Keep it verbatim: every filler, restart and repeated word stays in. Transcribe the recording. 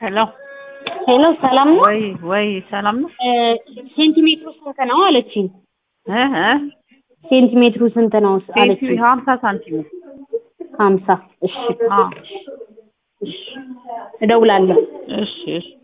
ሄሎ ሄሎ ሰላም ነው ወይ ወይ ሰላም ነው ሴንቲሜትሩ ስንት ነው አለችኝ እ እ ሴንቲሜትሩ ስንት ነው አለችኝ ሀምሳ ሳንቲም ሀምሳ እሺ አ እደውላለሁ እሺ እሺ